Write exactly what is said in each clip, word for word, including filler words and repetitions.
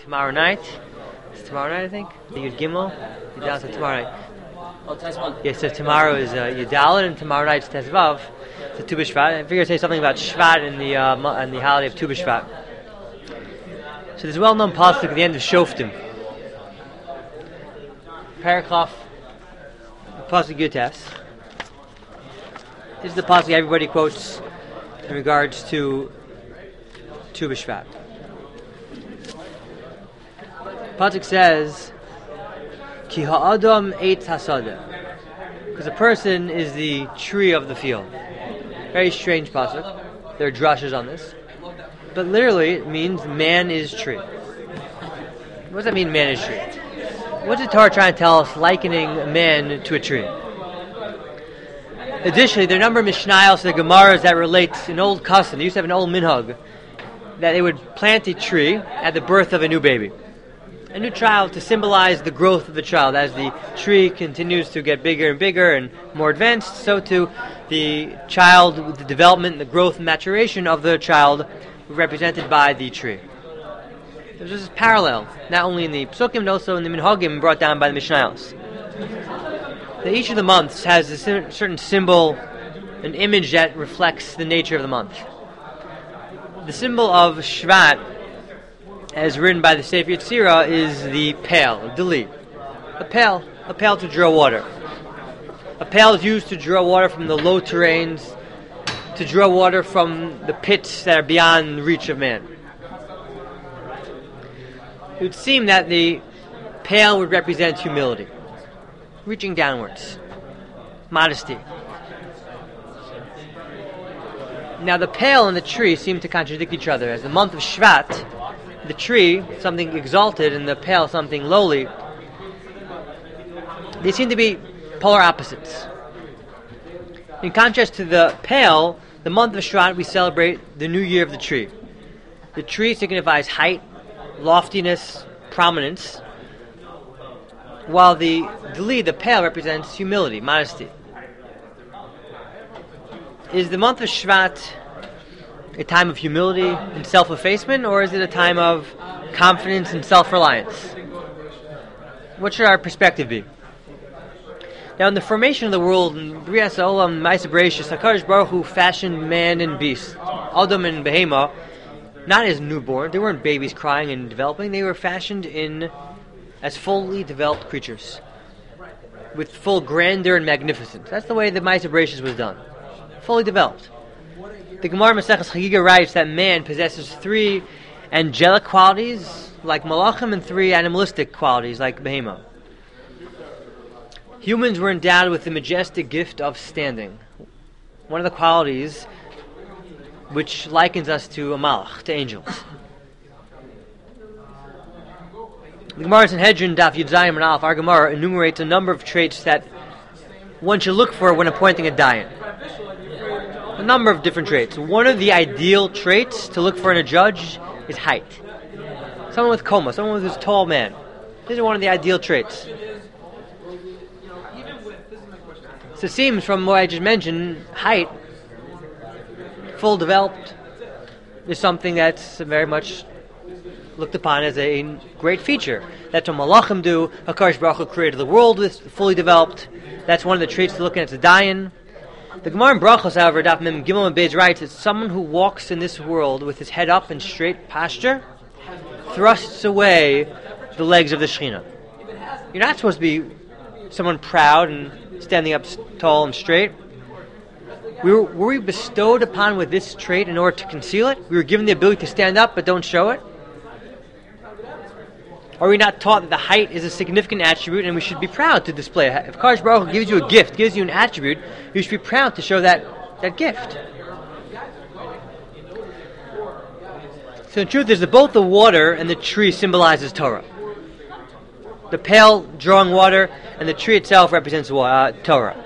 tomorrow night. It's tomorrow night, I think. The Yud Gimel. Yud so tomorrow night. Oh, Tezvav. Yeah, so tomorrow is uh, Yud Dalet, and tomorrow night's Tezvav. It's a Tu B'Shvat. I figured I'd say something about Shvat in the uh, mo- in the holiday of Tu B'Shvat. So there's a well-known pasuk at the end of Shoftim. Paraklaf, pasuk Yutes. This is the pasuk everybody quotes in regards to Tu B'Shvat. Pasuk says, Ki ha'adam eitz hasadeh, because a person is the tree of the field. Very strange pasuk. There are drushes on this, but literally it means man is tree. What does that mean, man is tree? What's the Torah trying to tell us, likening man to a tree? Additionally, there are a number of Mishnayos, the Gemaras that relate an old custom. They used to have an old minhag that they would plant a tree at the birth of a new baby, a new child, to symbolize the growth of the child. As the tree continues to get bigger and bigger and more advanced, so too the child, the development, the growth and maturation of the child represented by the tree. There's this parallel, not only in the Psukim, but also in the Minhagim brought down by the Mishnayos. That each of the months has a certain symbol, an image that reflects the nature of the month. The symbol of Shvat, as written by the Sefer Yetzirah, is the pail, a dili. A pail, a pail to draw water. A pail is used to draw water from the low terrains, to draw water from the pits that are beyond reach of man. It would seem that the pail would represent humility, reaching downwards, modesty. Now the pail and the tree seem to contradict each other. As the month of Shvat, the tree, something exalted, and the pail, something lowly, they seem to be polar opposites. In contrast to the pail, the month of Shvat, we celebrate the new year of the tree. The tree signifies height, loftiness, prominence, while the dili, the pail, represents humility, modesty. Is the month of Shvat a time of humility and self-effacement, or is it a time of confidence and self-reliance? What should our perspective be? Now, in the formation of the world, in Brias Ha'olam, Ma'aseh Bereishis, HaKadosh Baruch Hu fashioned man and beast, Adam and Behema, not as newborn. They weren't babies crying and developing. They were fashioned in as fully developed creatures, with full grandeur and magnificence. That's the way the Ma'aseh Bereishis was done, fully developed. The Gemara Maseches Chagiga writes that man possesses three angelic qualities, like malachim, and three animalistic qualities, like behema. Humans were endowed with the majestic gift of standing, one of the qualities which likens us to a malach, to angels. The Gemara in Sanhedrin, Daf Yud Zayin and Aleph, our Gemara enumerates a number of traits that one should look for when appointing a dayan. A number of different traits. One of the ideal traits to look for in a judge is height. Someone with koma, someone with a tall man. These are one of the ideal traits. So it seems from what I just mentioned, height, full developed, is something that's very much looked upon as a great feature. That's what malachim do. HaKadosh Baruch Hu created the world with fully developed. That's one of the traits to look at as a dayan. The Gemara in Brachos, however, Daf Mem Gimel and Beis writes that someone who walks in this world with his head up in straight posture thrusts away the legs of the Shekhinah. You're not supposed to be someone proud and standing up tall and straight. We were, were we bestowed upon with this trait in order to conceal it? We were given the ability to stand up but don't show it? Are we not taught that the height is a significant attribute and we should be proud to display it? If Kadosh Baruch Hu gives you a gift, gives you an attribute, you should be proud to show that, that gift. So the truth is that both the water and the tree symbolizes Torah. The pail drawing water and the tree itself represents uh, Torah.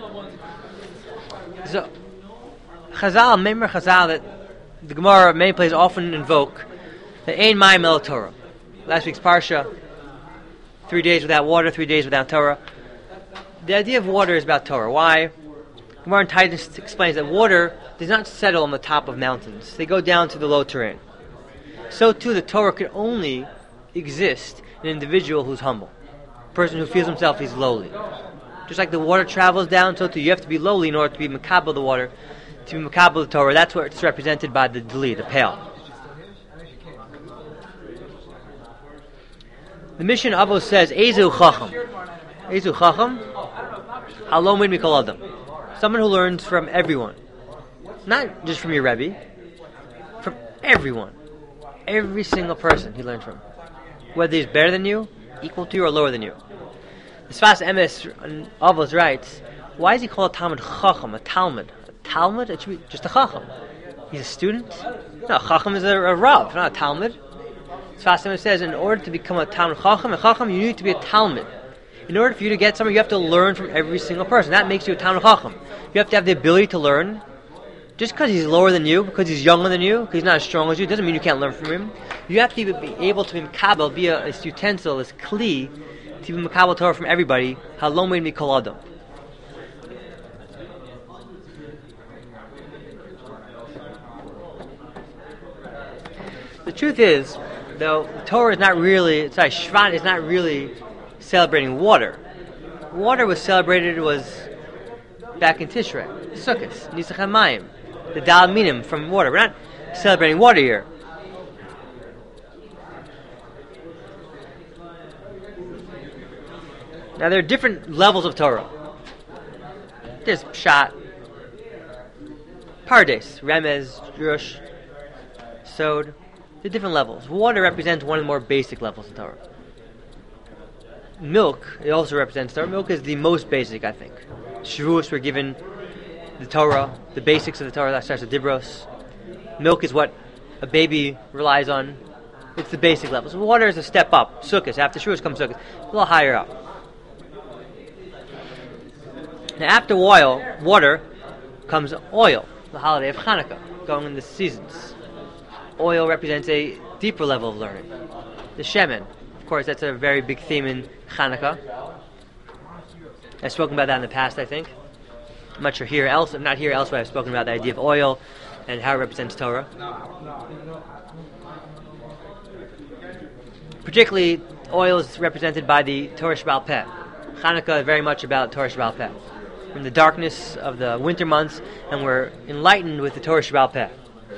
So Chazal, remember Chazal, that the Gemara many places often invoke that Ein Mayim El Torah. Last week's Parsha, three days without water, three days without Torah. The idea of water is about Torah. Why? Gemara in Titus explains that water does not settle on the top of mountains. They go down to the low terrain. So too, the Torah could only exist in an individual who's humble, a person who feels himself he's lowly. Just like the water travels down, so too you have to be lowly in order to be makabel the water, to be makabel the Torah. That's where it's represented by the dli, the pail. The Mishnah Avos says, Ezu Chacham. Ezu Chacham, Halomid Mikol Adam. Someone who learns from everyone. Not just from your Rebbe, from everyone. Every single person he learns from. Whether he's better than you, equal to you, or lower than you. The Sfas Emes Avos writes, why is he called a Talmud Chacham, a Talmud? A Talmud? It should be just a Chacham. He's a student? No, a Chacham is a, a Rav, not a Talmud. Sfas Emes says, in order to become a Talmud Chacham, a Chacham, you need to be a Talmud. In order for you to get somewhere, you have to learn from every single person. That makes you a Talmud Chacham. You have to have the ability to learn. Just because he's lower than you, because he's younger than you, because he's not as strong as you, doesn't mean you can't learn from him. You have to be able to be Makabel, be a, a utensil, this Kli, to be Makabel Torah from everybody. Halom Ve'in Mikol Adam. The truth is, though, Torah is not really, sorry, Shvat is not really celebrating water. Water was celebrated, was back in Tishrei, Sukkot, Nisach HaMayim, the Dal Minim from water. We're not celebrating water here. Now there are different levels of Torah. There's Pshat, Pardes, Remez, Drush, Sod. The different levels. Water represents one of the more basic levels of Torah. Milk, it also represents Torah. Milk is the most basic, I think. Shavuos were given the Torah, the basics of the Torah, that starts with Dibros. Milk is what a baby relies on. It's the basic levels. Water is a step up. Sukkot, after Shavuos comes Sukkot, a little higher up. Now after oil, water, comes oil, the holiday of Hanukkah, going in the seasons. Oil represents a deeper level of learning. The Shemen, of course, that's a very big theme in Hanukkah. I've spoken about that in the past, I think. I'm not sure here else. I'm not here elsewhere. I've spoken about the idea of oil and how it represents Torah. Particularly, oil is represented by the Torah Sheba'al Peh. Hanukkah is very much about Torah Sheba'al Peh. From the darkness of the winter months, and we're enlightened with the Torah Sheba'al Peh.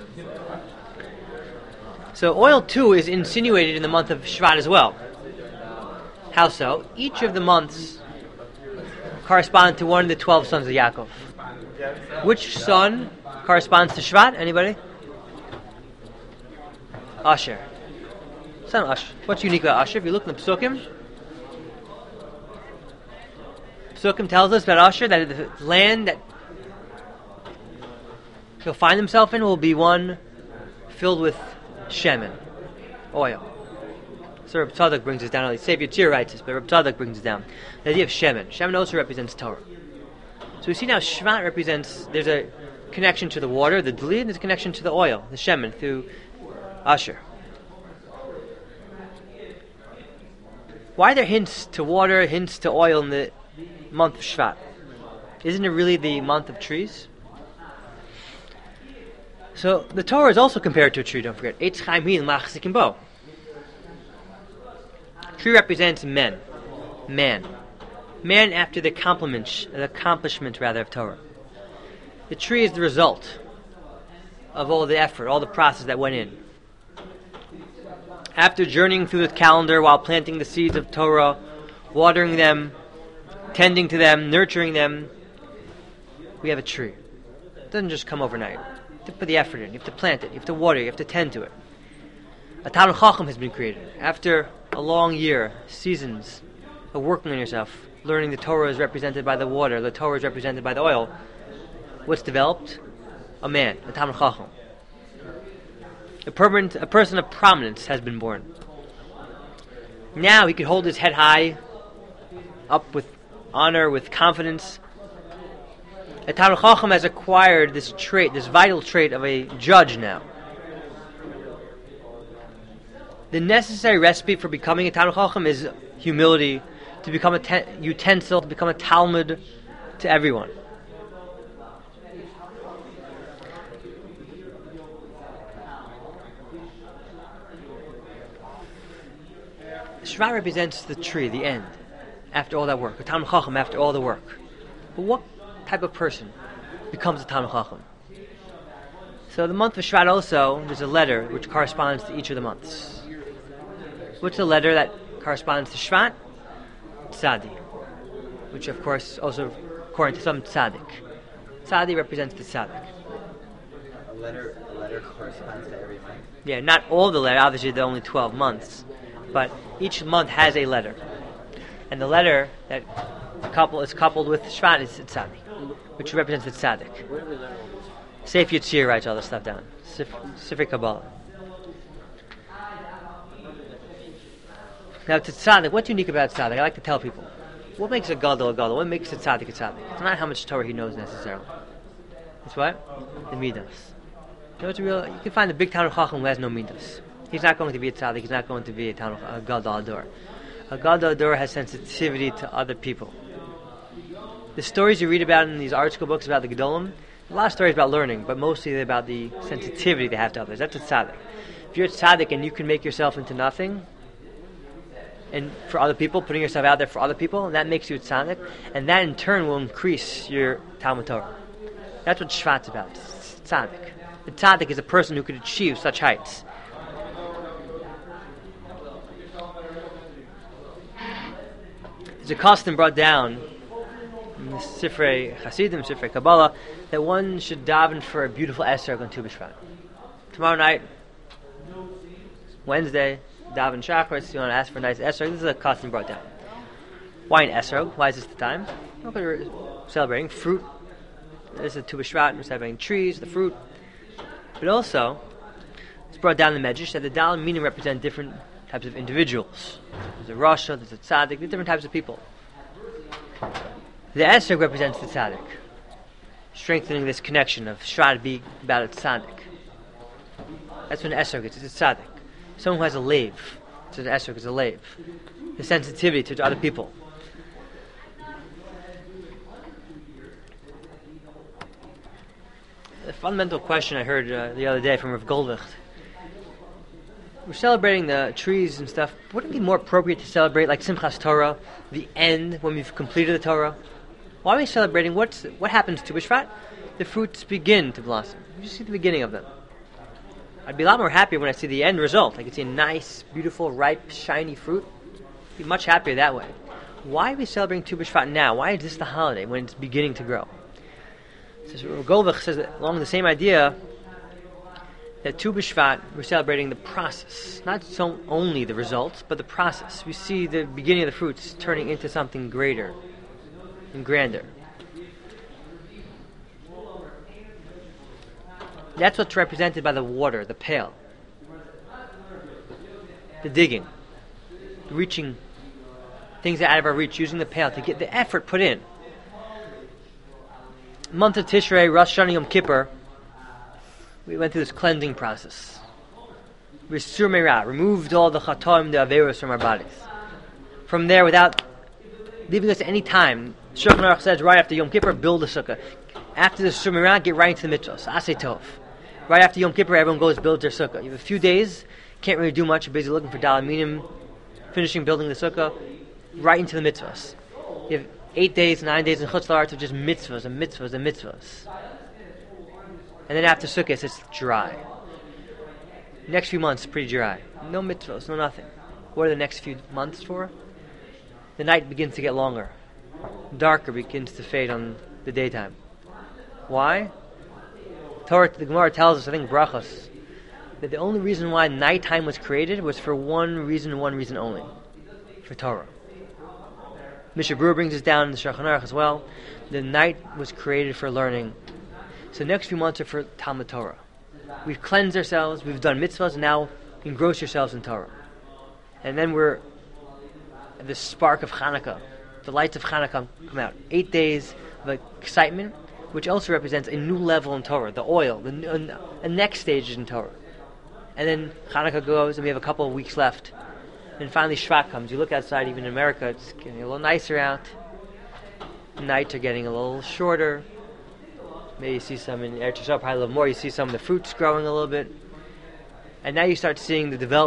So oil too is insinuated in the month of Shvat as well. How so? Each of the months correspond to one of the twelve sons of Yaakov. Which son corresponds to Shvat? Anybody? Asher. Son of Asher. What's unique about Asher? If you look in the Psukim, Psukim tells us about Asher that the land that he'll find himself in will be one filled with Shemen, oil. So Reb Tzadok brings us down. Only Sefer Yitzir writes this, but Reb Tzadok brings us down. The idea of Shemen. Shemen also represents Torah. So we see now Shvat represents, there's a connection to the water, the Dli, and there's a connection to the oil, the Shemen, through Asher. Why are there hints to water, hints to oil in the month of Shvat? Isn't it really the month of trees? So the Torah is also compared to a tree, don't forget. Eitz Chaim Hin Machzikim Bo. Tree represents men. Man. Man after the accomplishment, the accomplishment rather, of Torah. The tree is the result of all the effort, all the process that went in. After journeying through the calendar while planting the seeds of Torah, watering them, tending to them, nurturing them, we have a tree. It doesn't just come overnight. You have to put the effort in. You have to plant it. You have to water it. You have to tend to it. A Talmud Chacham has been created. After a long year, seasons of working on yourself, learning the Torah is represented by the water, the Torah is represented by the oil. What's developed? A man, a Talmud Chacham. A, permanent, a person of prominence has been born. Now he could hold his head high, up with honor, with confidence. A Talmud Chacham has acquired this trait, this vital trait of a judge now. The necessary recipe for becoming a Talmud Chacham is humility, to become a te- utensil, to become a Talmud to everyone. Shvat represents the tree, the end, after all that work. A Talmid Chacham after all the work. But what type of person becomes a Talmid Chacham? So the month of Shvat also, there's a letter which corresponds to each of the months. What's the letter that corresponds to Shvat? Tzadi, which of course also, according to some, Tzadik. Tzadi represents the Tzadik. A letter, a letter corresponds to every month? Yeah, not all the letter, obviously there are only twelve months, but each month has a letter. And the letter that couple is coupled with Shvat is Tzadi, which represents the Tzadik. Sefer Yitzir writes all this stuff down. Sefer Kabbalah. Now to Tzaddik, what's unique about Tzaddik? I like to tell people. What makes a Gadol a Gadol? What makes a Tzaddik a Tzaddik? It's not how much Torah he knows necessarily. It's what? The Midas. You know what's real? You can find a big Talmid Chacham who has no Midas. He's not going to be a Tzaddik. He's not going to be a, Talmid, a Gadol Ador. A Gadol Ador has sensitivity to other people. The stories you read about in these art school books about the Gedolim, a lot of stories about learning, but mostly they're about the sensitivity they have to others. That's a Tzaddik. If you're a Tzaddik and you can make yourself into nothing, and for other people, putting yourself out there for other people, and that makes you a tzaddik, and that in turn will increase your Talmud Torah. That's what Shvat's about. It's tzaddik. The tzaddik is a person who could achieve such heights. There's a custom brought down in the Sifrei Chasidim, Sifrei Kabbalah, that one should daven for a beautiful esrog on Tu B'Shvat. Tomorrow night, Wednesday, daven Shacharis, you want to ask for a nice esrog. This is a custom brought down. Why an esrog? Why is this the time? Well, we're celebrating fruit. This is Tu B'Shvat. We're celebrating trees, the fruit. But also, it's brought down in the Medrash that the Dal and Minim represent different types of individuals. There's a Rasha, there's a Tzaddik, there's different types of people. The esrog represents the Tzaddik, strengthening this connection of Shvat be about a Tzaddik. That's what an esrog is. It's a Tzaddik. Someone who has a lave. So the esrog is a lave. The sensitivity to other people. The fundamental question I heard uh, the other day from Rav Goldwicht. We're celebrating the trees and stuff. Wouldn't it be more appropriate to celebrate like Simchas Torah, the end, when we've completed the Torah? Why are we celebrating? What's what happens to B'Shvat? The fruits begin to blossom. You just see the beginning of them. I'd be a lot more happier when I see the end result. I could see a nice, beautiful, ripe, shiny fruit. I'd be much happier that way. Why are we celebrating Tu B'Shvat now? Why is this the holiday when it's beginning to grow? So Golvich says that along the same idea that Tu B'Shvat, we're celebrating the process. Not so only the results, but the process. We see the beginning of the fruits turning into something greater and grander. That's what's represented by the water, the pail. The digging. Reaching things out of our reach, using the pail to get the effort put in. Month of Tishrei, Rosh Hashanah, Yom Kippur, we went through this cleansing process. Risur Meirah, removed all the chatoim, the averos from our bodies. From there, without leaving us any time, Shulchan Aruch says right after Yom Kippur, build a sukkah. After the Risur Meirah, get right into the mitzvahs. Asay Tov. Right after Yom Kippur, everyone goes build their sukkah. You have a few days, can't really do much, you're busy looking for Dal Minim, finishing building the sukkah, right into the mitzvahs. You have eight days, nine days in Chutz La'aretz of just mitzvahs and mitzvahs and mitzvahs. And then after Sukkot, it's dry. Next few months, pretty dry. No mitzvahs, no nothing. What are the next few months for? The night begins to get longer. Darker begins to fade on the daytime. Why? Torah, the Gemara tells us, I think Brachos, that the only reason why nighttime was created was for one reason, one reason only. For Torah. Mishnah Berurah brings this down in the Shulchan Aruch as well. The night was created for learning. So the next few months are for Talmud Torah. We've cleansed ourselves, we've done mitzvahs, and now engross yourselves in Torah. And then we're at the spark of Hanukkah. The lights of Hanukkah come out. Eight days of excitement, which also represents a new level in Torah, the oil, the a next stage in Torah. And then Hanukkah goes, and we have a couple of weeks left. And finally Shvat comes. You look outside, even in America, it's getting a little nicer out. Nights are getting a little shorter. Maybe you see some in Eretz Yisrael, probably a little more. You see some of the fruits growing a little bit. And now you start seeing the development.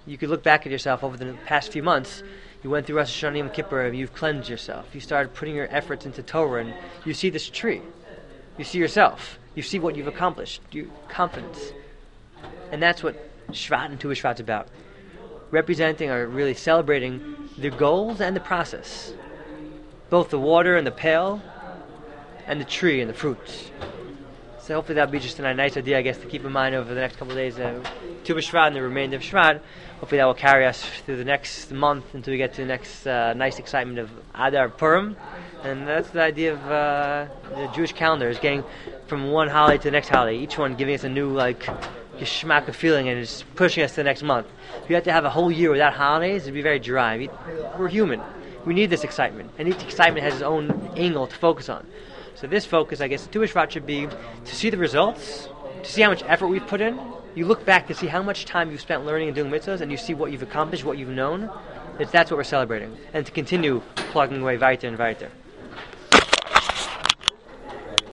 You could look back at yourself over the past few months. You went through Rosh Hashanah Yom Kippur, and you've cleansed yourself. You started putting your efforts into Torah, and you see this tree. You see yourself. You see what you've accomplished. Your confidence. And that's what Shvat and Tu B'Shvat's about. Representing or really celebrating the goals and the process. Both the water and the pail, and the tree and the fruits. So hopefully that'll be just a nice idea, I guess, to keep in mind over the next couple of days. Uh, Tu B'Shvat and the remainder of Shvat. Hopefully that will carry us through the next month until we get to the next uh, nice excitement of Adar Purim. And that's the idea of uh, the Jewish calendar, is getting from one holiday to the next holiday. Each one giving us a new, like, geschmack of feeling, and it's pushing us to the next month. If you had to have a whole year without holidays, it'd be very dry. We, we're human. We need this excitement. And each excitement has its own angle to focus on. So this focus, I guess, Tu B'Shvat should be to see the results, to see how much effort we've put in. You look back to see how much time you've spent learning and doing mitzvahs, and you see what you've accomplished, what you've known. It's, that's what we're celebrating. And to continue plugging away weiter and weiter.